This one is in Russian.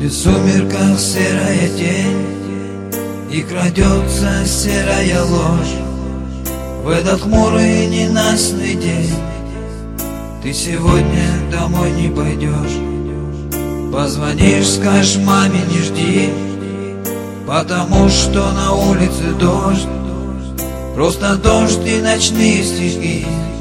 В сумерках серая тень, и крадется серая ложь. В этот хмурый ненастный день ты сегодня домой не пойдешь. Позвонишь, скажешь маме не жди, потому что на улице дождь. Просто дождь и ночные стихи.